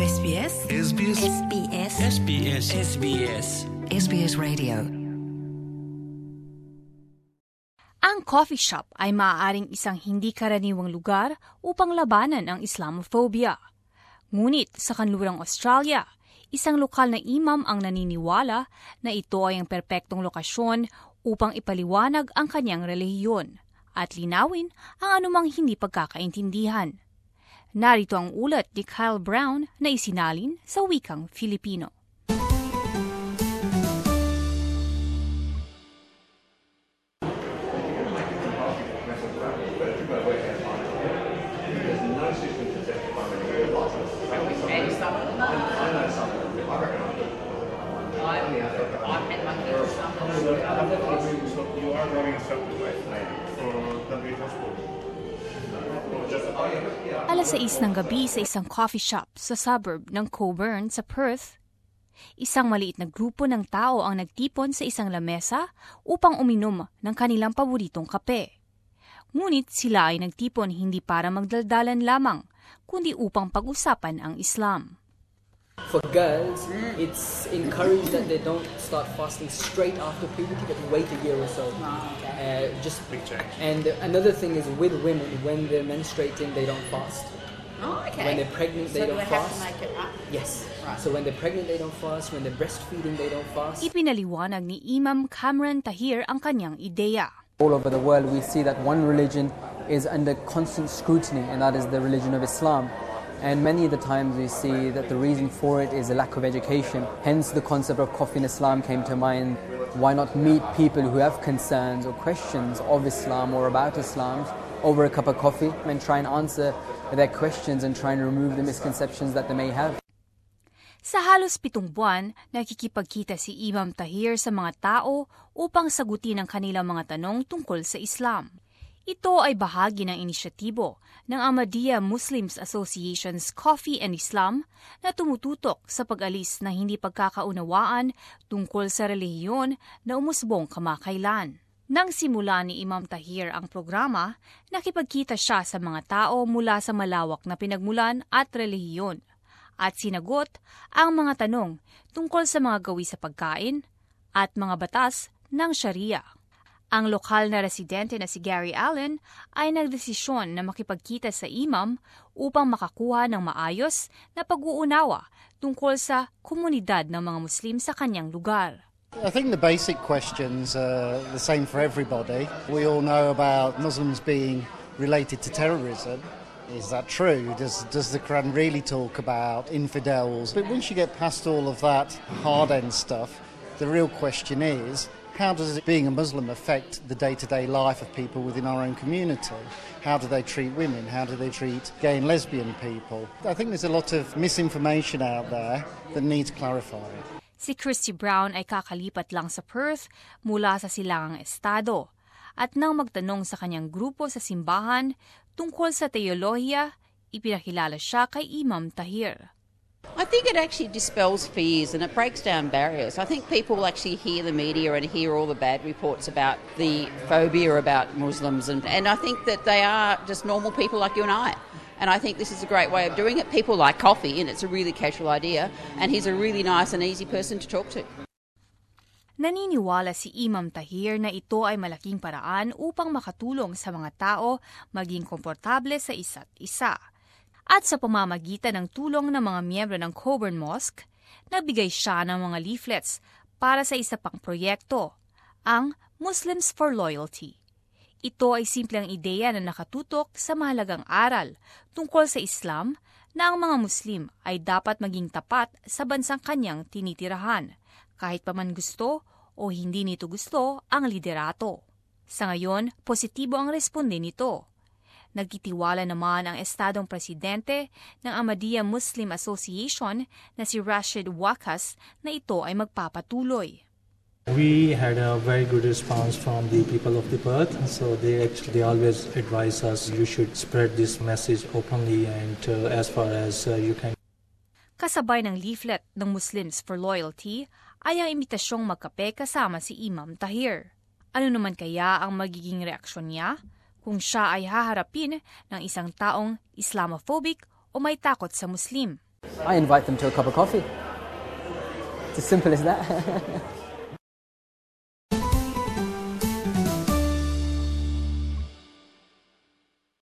SBS SBS SBS SBS SBS SBS Radio. Ang coffee shop ay maaaring isang hindi karaniwang lugar upang labanan ang Islamophobia. Ngunit sa kanlurang Australia, isang lokal na imam ang naniniwala na ito ay ang perpektong lokasyon upang ipaliwanag ang kanyang relihiyon at linawin ang anumang hindi pagkakaintindihan. Narito ang ulat ni Kyle Brown na isinalin sa wikang Filipino. Alas 6 ng gabi sa isang coffee shop sa suburb ng Coburn sa Perth, isang maliit na grupo ng tao ang nagtipon sa isang lamesa upang uminom ng kanilang paboritong kape. Ngunit sila ay nagtipon hindi para magdaldalan lamang, kundi upang pag-usapan ang Islam. For girls, it's encouraged that they don't start fasting straight after puberty, but wait a year or so. And another thing is with women, when they're menstruating, they don't fast. Oh, okay. When they're pregnant, they so don't do they fast. have to make it up? Yes. Right. So when they're pregnant, they don't fast. When they're breastfeeding, they don't fast. Ipinaliwanag ni Imam Cameron Tahir ang kanyang ideya. All over the world, we see that one religion is under constant scrutiny, and that is the religion of Islam. And many of the times we see that the reason for it is a lack of education. Hence the concept of coffee in Islam came to mind. Why not meet people who have concerns or questions of Islam or about Islam over a cup of coffee and try and answer their questions and try and remove the misconceptions that they may have. Sa halos 7 buwan, nakikipagkita si Imam Tahir sa mga tao upang sagutin ang kanilang mga tanong tungkol sa Islam. Ito ay bahagi ng inisyatibo ng Ahmadiyya Muslims Association's Coffee and Islam na tumututok sa pag-alis ng hindi pagkakaunawaan tungkol sa relihiyon na umusbong kamakailan. Nang simula ni Imam Tahir ang programa, nakipagkita siya sa mga tao mula sa malawak na pinagmulan at relihiyon at sinagot ang mga tanong tungkol sa mga gawi sa pagkain at mga batas ng Sharia. Ang lokal na residente na si Gary Allen ay nagdesisyon na makipagkita sa imam upang makakuha ng maayos na pag-uunawa tungkol sa komunidad ng mga Muslim sa kanyang lugar. I think the basic questions are the same for everybody. We all know about Muslims being related to terrorism. Is that true? Does the Quran really talk about infidels? But once you get past all of that hard-end stuff, the real question is, how does being a Muslim affect the day-to-day life of people within our own community? How do they treat women? How do they treat gay and lesbian people? I think there's a lot of misinformation out there that needs clarifying. Si Christy Brown ay kakalipat lang sa Perth mula sa Silangang Estado at nang magtanong sa kanyang grupo sa simbahan tungkol sa teolohiya, ipinakilala siya kay Imam Tahir. I think it actually dispels fears and it breaks down barriers. I think people actually hear the media and hear all the bad reports about the phobia about Muslims and I think that they are just normal people like you and I. And I think this is a great way of doing it. People like coffee and it's a really casual idea and he's a really nice and easy person to talk to. Naniniwala si Imam Tahir na ito ay malaking paraan upang makatulong sa mga tao maging komportable sa isa't isa. At sa pamamagitan ng tulong ng mga miyembro ng Coburn Mosque, nagbigay siya ng mga leaflets para sa isa pang proyekto, ang Muslims for Loyalty. Ito ay simpleng ideya na nakatutok sa mahalagang aral tungkol sa Islam na ang mga Muslim ay dapat maging tapat sa bansang kanyang tinitirahan, kahit pa man gusto o hindi nito gusto ang liderato. Sa ngayon, positibo ang responde nito. Nagtitiwala naman ang estadong presidente ng Ahmadiyya Muslim Association na si Rashid Wakas na ito ay magpapatuloy. We had a very good response from the people of the Perth, so they always advise us you should spread this message openly and as far as you can. Kasabay ng leaflet ng Muslims for Loyalty ay ang imitasyong magkape kasama si Imam Tahir. Ano naman kaya ang magiging reaksyon niya kung siya ay haharapin ng isang taong Islamophobic o may takot sa Muslim? I invite them to a cup of coffee. It's as simple as that.